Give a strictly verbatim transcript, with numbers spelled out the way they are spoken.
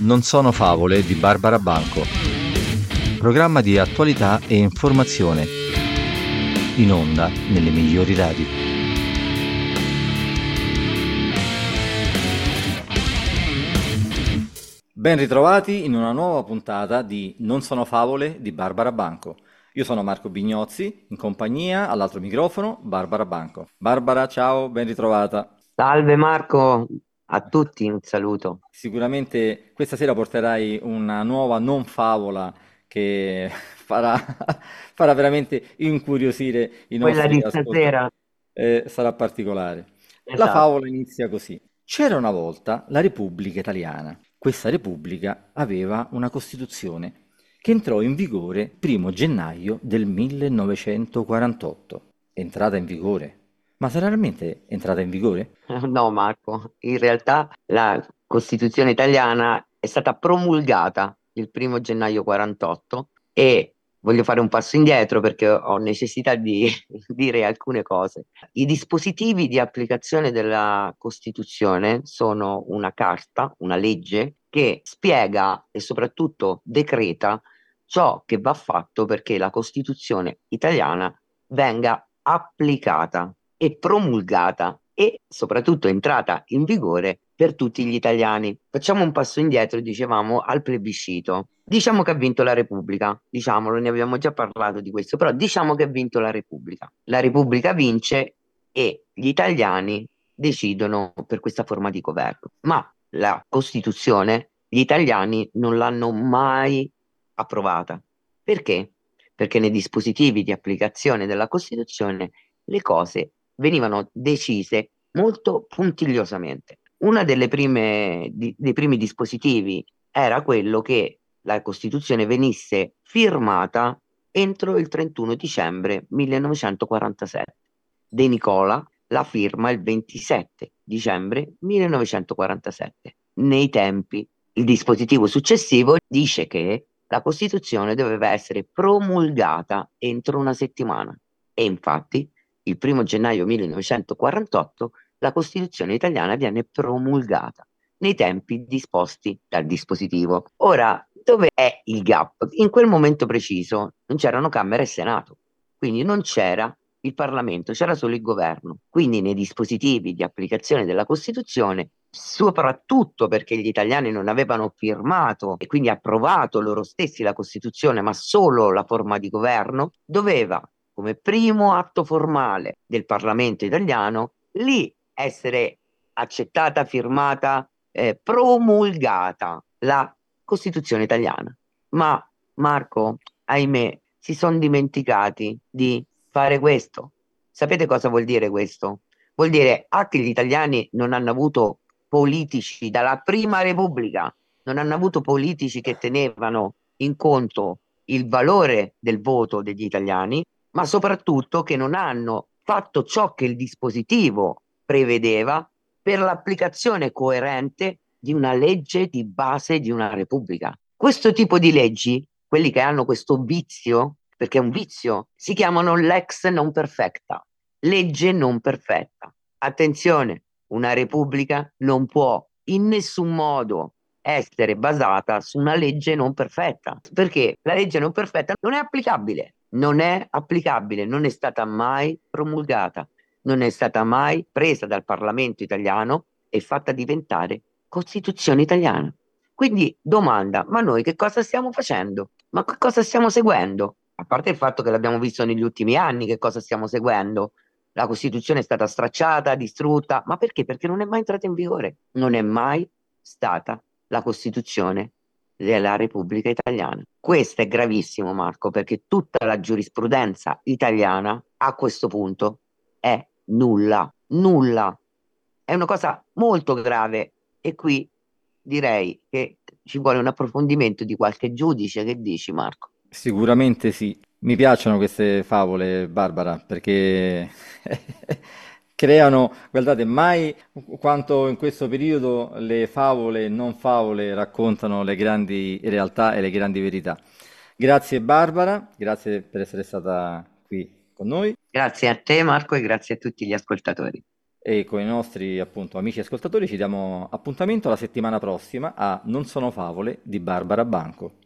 Non sono favole di Barbara Banco, programma di attualità e informazione, in onda nelle migliori radio. Ben ritrovati in una nuova puntata di Non sono favole di Barbara Banco. Io sono Marco Bignozzi, in compagnia all'altro microfono Barbara Banco. Barbara, ciao, ben ritrovata. Salve Marco, a tutti un saluto. Sicuramente questa sera porterai una nuova non favola che farà, farà veramente incuriosire i Quella nostri di ascoltatori. stasera, Eh, sarà particolare. La esatto. favola inizia così. C'era una volta la Repubblica Italiana. Questa Repubblica aveva una Costituzione che entrò in vigore primo gennaio del millenovecentoquarantotto. Entrata in vigore. Ma sarà realmente entrata in vigore? No Marco, in realtà la Costituzione italiana è stata promulgata il primo gennaio quarantotto e voglio fare un passo indietro perché ho necessità di dire alcune cose. I dispositivi di applicazione della Costituzione sono una carta, una legge che spiega e soprattutto decreta ciò che va fatto perché la Costituzione italiana venga applicata e promulgata e soprattutto entrata in vigore per tutti gli italiani. Facciamo un passo indietro, dicevamo, al plebiscito. Diciamo che ha vinto la Repubblica, diciamolo, ne abbiamo già parlato di questo, però diciamo che ha vinto la Repubblica. La Repubblica vince e gli italiani decidono per questa forma di governo. Ma la Costituzione gli italiani non l'hanno mai approvata. Perché? Perché nei dispositivi di applicazione della Costituzione le cose venivano decise molto puntigliosamente. Una delle prime, di- dei primi dispositivi era quello che la Costituzione venisse firmata entro il trentuno dicembre millenovecentoquarantasette. De Nicola la firma il ventisette dicembre millenovecentoquarantasette. Nei tempi, il dispositivo successivo dice che la Costituzione doveva essere promulgata entro una settimana. E infatti, il primo gennaio millenovecentoquarantotto, la Costituzione italiana viene promulgata nei tempi disposti dal dispositivo. Ora, dove è il gap? In quel momento preciso non c'erano Camera e Senato, quindi non c'era il Parlamento, c'era solo il governo. Quindi nei dispositivi di applicazione della Costituzione, soprattutto perché gli italiani non avevano firmato e quindi approvato loro stessi la Costituzione, ma solo la forma di governo, doveva, come primo atto formale del Parlamento italiano, lì essere accettata, firmata, eh, promulgata la Costituzione italiana. Ma Marco, ahimè, si sono dimenticati di fare questo. Sapete cosa vuol dire questo? Vuol dire ah, che gli italiani non hanno avuto politici dalla Prima Repubblica, non hanno avuto politici che tenevano in conto il valore del voto degli italiani, ma soprattutto che non hanno fatto ciò che il dispositivo prevedeva per l'applicazione coerente di una legge di base di una Repubblica. Questo tipo di leggi, quelli che hanno questo vizio, perché è un vizio, si chiamano lex non perfecta, legge non perfetta. Attenzione, una Repubblica non può in nessun modo essere basata su una legge non perfetta, perché la legge non perfetta non è applicabile, non è applicabile, non è stata mai promulgata, non è stata mai presa dal Parlamento italiano e fatta diventare Costituzione italiana. Quindi domanda, ma noi che cosa stiamo facendo? Ma che cosa stiamo seguendo? A parte il fatto che l'abbiamo visto negli ultimi anni, che cosa stiamo seguendo? La Costituzione è stata stracciata, distrutta, ma perché? Perché non è mai entrata in vigore, non è mai stata la Costituzione della Repubblica Italiana. Questo è gravissimo, Marco, perché tutta la giurisprudenza italiana a questo punto è nulla, nulla. È una cosa molto grave e qui direi che ci vuole un approfondimento di qualche giudice. Che dici, Marco? Sicuramente sì. Mi piacciono queste favole, Barbara, perché creano, guardate, mai quanto in questo periodo le favole e non favole raccontano le grandi realtà e le grandi verità. Grazie Barbara, grazie per essere stata qui con noi. Grazie a te, Marco, e grazie a tutti gli ascoltatori. E con i nostri appunto amici ascoltatori ci diamo appuntamento la settimana prossima a Non sono favole di Barbara Banco.